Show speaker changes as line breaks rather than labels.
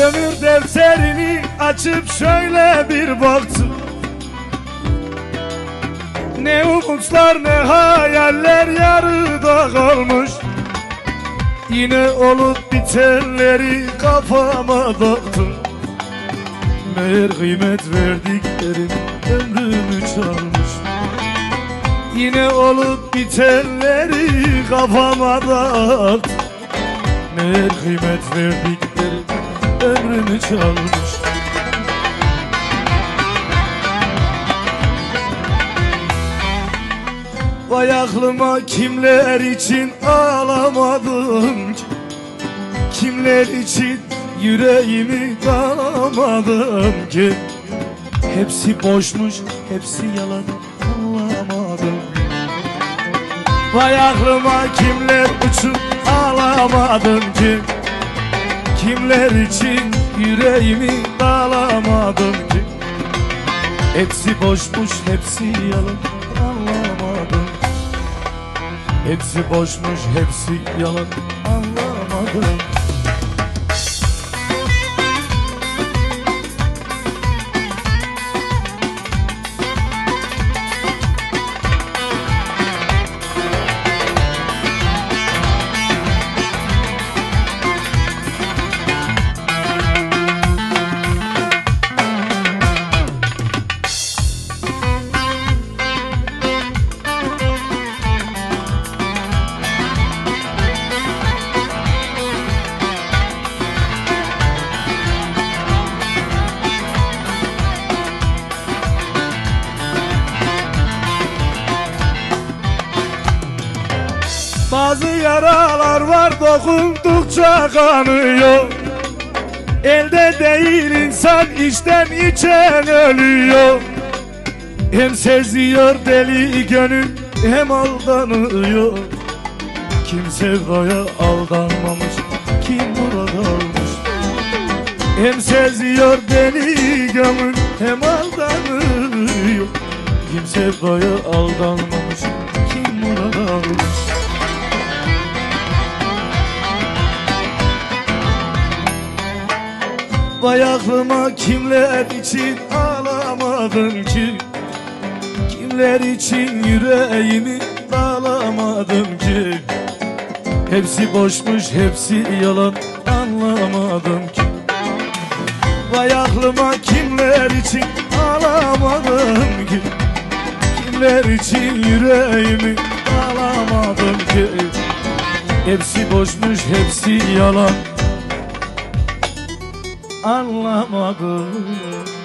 Ömür defterini açıp şöyle bir baktım. Ne umutlar ne hayaller yarıda kalmış. Yine olup bitenleri kafama taktım. Meğer kıymet verdiklerim ömrümü çalmış. Yine olup bitenleri kafama taktım. Meğer kıymet verdiklerim ömrümü çalmış. Vay aklıma kimler için ağlamadım ki, kimler için yüreğimi dağlamadım ki. Hepsi boşmuş, hepsi yalan, anlamadım. Vay aklıma kimler uçup ağlamadım ki, kimler için yüreğimi dağlamadım ki. Hepsi boşmuş, hepsi yalan, anlamadım. Hepsi boşmuş, hepsi yalan, anlamadım. Bazı yaralar var dokundukça kanıyor. Elde değil insan içten içen ölüyor. Hem seziyor deli gönül hem aldanıyor. Kim sevdaya aldanmamış, kim burada almış. Hem seziyor deli gönül hem aldanıyor. Kim sevdaya aldanmamış, kim burada almış. Vay aklıma kimler için ağlamadım ki, kimler için yüreğimi dağlamadım ki. Hepsi boşmuş, hepsi yalan, anlamadım ki. Vay aklıma kimler için ağlamadım ki, kimler için yüreğimi dağlamadım ki. Hepsi boşmuş, hepsi yalan, anlamadım.